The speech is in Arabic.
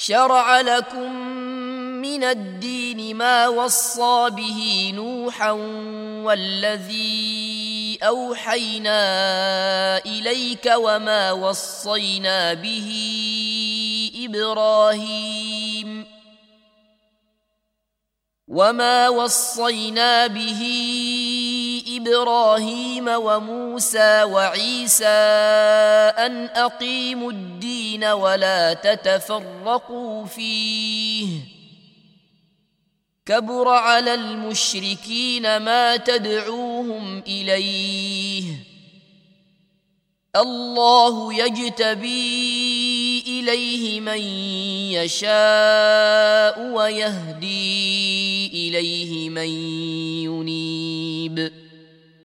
شرع لكم من الدين ما وصى به نوحا والذي أوحينا إليك وما وصينا به إبراهيم وموسى وعيسى أن أقيموا الدين ولا تتفرقوا فيه كبر على المشركين ما تدعوهم إليه الله يجتبي إليه من يشاء ويهدي إليه من ينيب